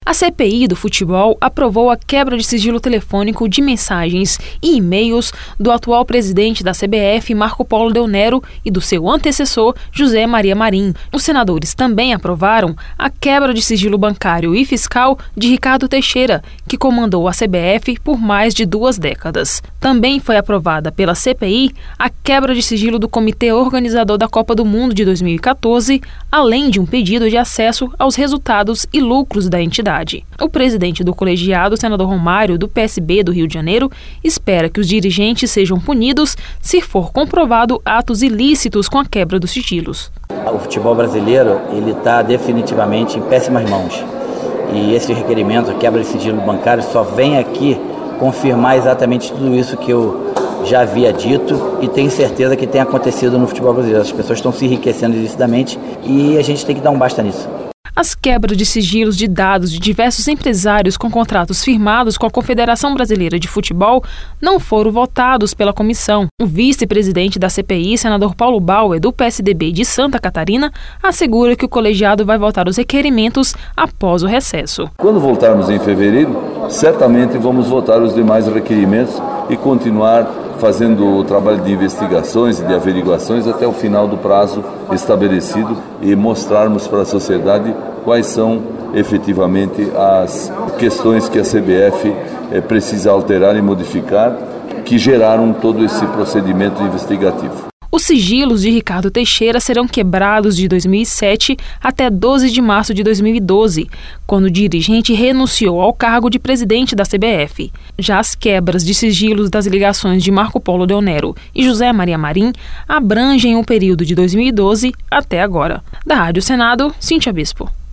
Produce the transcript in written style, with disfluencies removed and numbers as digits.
A CPI do futebol aprovou a quebra de sigilo telefônico de mensagens e e-mails do atual presidente da CBF, Marco Polo Del Nero, e do seu antecessor, José Maria Marinho. Os senadores também aprovaram a quebra de sigilo bancário e fiscal de Ricardo Teixeira, que comandou a CBF por mais de 2 décadas. Também foi aprovada pela CPI a quebra de sigilo do Comitê Organizador da Copa do Mundo de 2014, além de um pedido de acesso aos resultados e lucros da entidade. O presidente do colegiado, senador Romário, do PSB do Rio de Janeiro, espera que os dirigentes sejam punidos se for comprovado atos ilícitos com a quebra dos sigilos. O futebol brasileiro está definitivamente em péssimas mãos. E esse requerimento, a quebra de sigilo bancário, só vem aqui confirmar exatamente tudo isso que eu já havia dito e tenho certeza que tem acontecido no futebol brasileiro. As pessoas estão se enriquecendo ilicitamente e a gente tem que dar um basta nisso. As quebras de sigilos de dados de diversos empresários com contratos firmados com a Confederação Brasileira de Futebol não foram votados pela comissão. O vice-presidente da CPI, senador Paulo Bauer, do PSDB de Santa Catarina, assegura que o colegiado vai votar os requerimentos após o recesso. Quando voltarmos em fevereiro, certamente vamos votar os demais requerimentos e continuar fazendo o trabalho de investigações e de averiguações até o final do prazo estabelecido e mostrarmos para a sociedade quais são efetivamente as questões que a CBF precisa alterar e modificar, que geraram todo esse procedimento investigativo. Os sigilos de Ricardo Teixeira serão quebrados de 2007 até 12 de março de 2012, quando o dirigente renunciou ao cargo de presidente da CBF. Já as quebras de sigilos das ligações de Marco Polo Del Nero e José Maria Marinho abrangem o período de 2012 até agora. Da Rádio Senado, Cíntia Bispo.